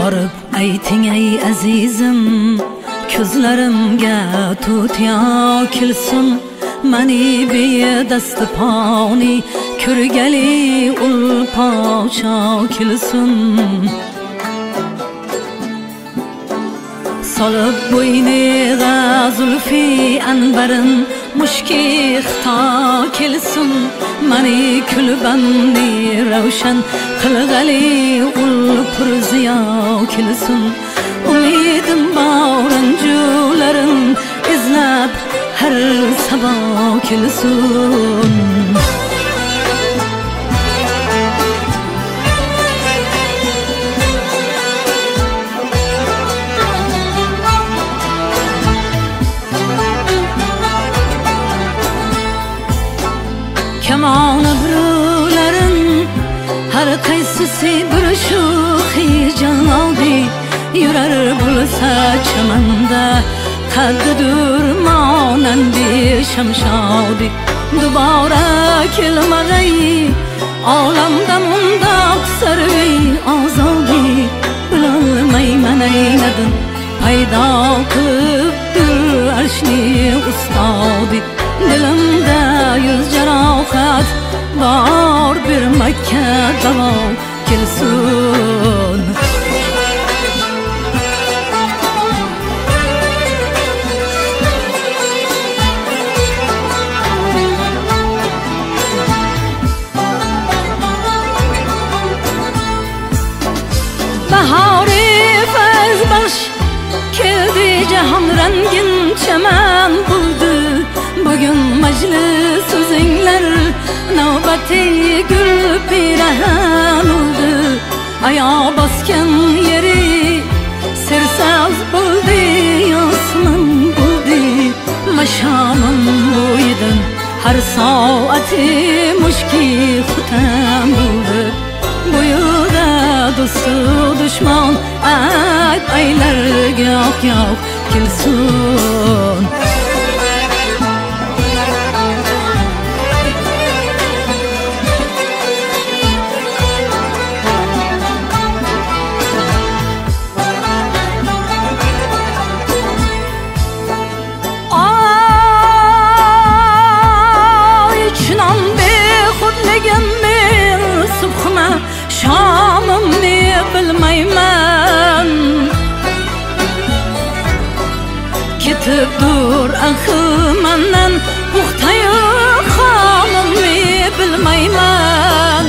borib ayting ey azizim, ko'zlarimga tutya kilsin. Mani bedasti poni ko'rgali ul pocha kilsin. Solib bo'yniga zulfi anbarin mushki xito kelsin. Mani kulbandi ravshan qilgali ul purziyo kelsin. Umidim bağranjularin izlab har sabah kelsin. Kamon abrularin har qaysisi bir shu hijodi yurar bo'lsa chamanda qaddur monandi shamshodi. Dubora kelmag'ay olamda mundoq sarvi ozodi. Bilolmayman aynadan paydo qilibdir arshni ustodi. Dilimda yuz jarohat bor, bir Makka davo kelsin. Bahori fayz bax keldi, jahon rangin chaman buldi. Bugün majlis o'zinglar navbati gul pirahan oldu. Aya bosgan yeri sersaz bo'ldi, osmon bo'ldi. Mashamim bo'yidan har soati mushki xutam bo'ldi. Buyuda do'stu dushman aylarga yo'q kelsin. Şamımni bilmayman, ketibdir ahmandan puxtayu xonimni bilmayman.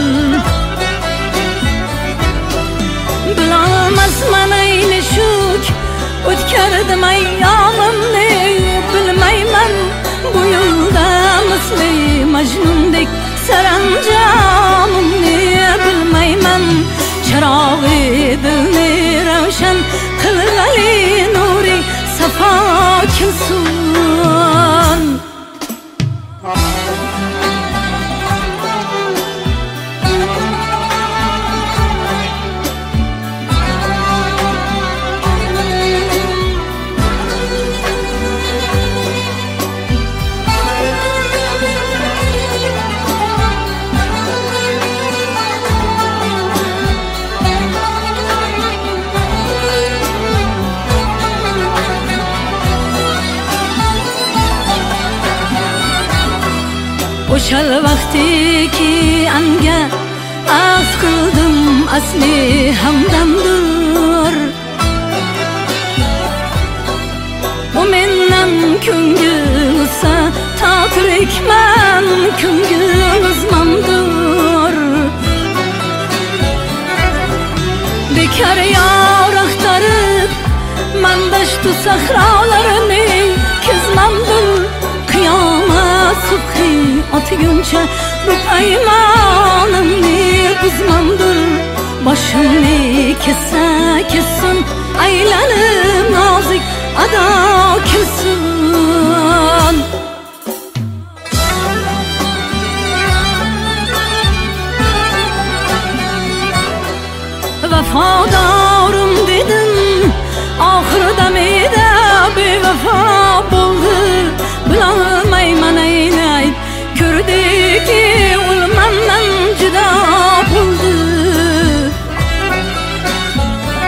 Bilolmasman ayni shuk o'tkardim ayyomimni bilmayman. Bu yo'lda misli Majnundek saranjomimni bilmayman. Chirog'i dilni ravshan qilg'ali nuri safo kelsin. O'shal vaqti ki anga az qildim asli hamdamdir. U mendan ko'ngil uzsa ta tirikman, ko'ngil uzmamdir. Bekar yor axtarib mandashtu sahrolarini kezmamdir. Qiyomat subhi otguncha bu paymonimni buzmamdir. Boshimni kessa kessin, aylanib nozik ado kelsin. Vafodorim dedim, oxirida meda bevafo bo'ldi. Bilolmayman aynay ko'rdiki ul mendan judo bo'ldi.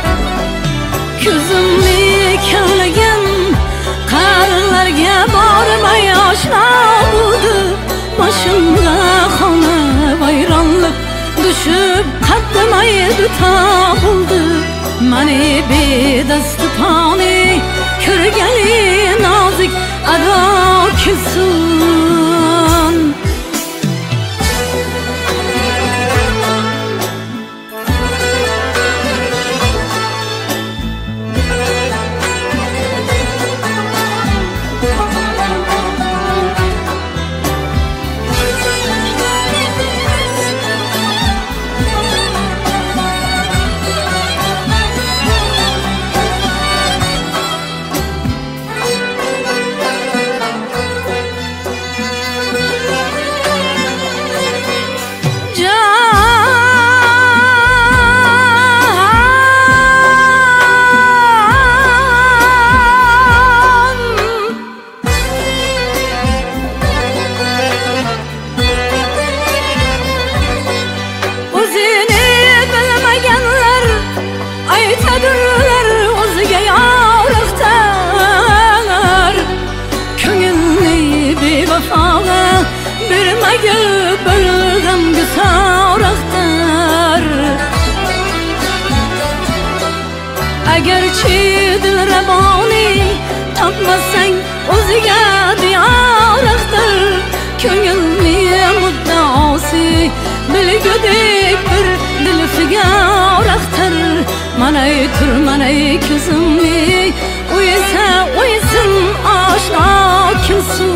Ko'zimni kavlagan qarlarga bormay oshna bo'ldi. Boshimga xona vayronlik düşüp qaddamay duta bo'ldi. Mani bedasti toni ko'rgani nozik ado kelsin. Aytadırlar o'ziga yorliqtar. Ko'ngilni bevafoga bermagi bilg'amga so'roqtar. Agarchi dil raboni topmasang o'ziga diyorliqtar. Ko'ngilni muddaosi bilgudek bir dil figoraxtar. Manay tur manay ko'zimni o'ysa o'ysin oshno kelsin.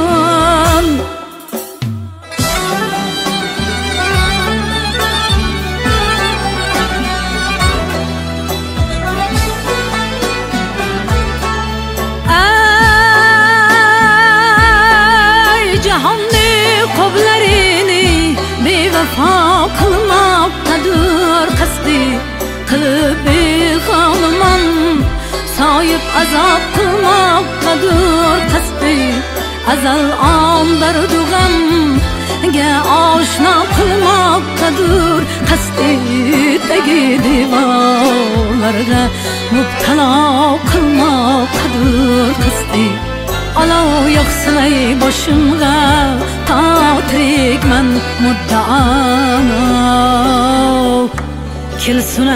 Ay jahonni qoblarini bevafo qilmoqdadir qasdi. Qilib xonimon soyib azob qilmoqdadir qasdi. Azal ondardu g'amga oshno qilmoqdadir qasdi. Tagi devorlarga mubtalo qilmoqdadir qasdi. Olov yoqsilay boshimga to tirikman muddao kelsin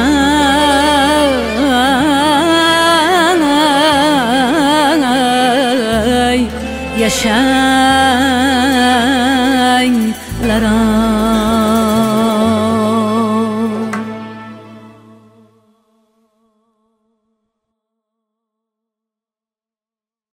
ay yashanglar.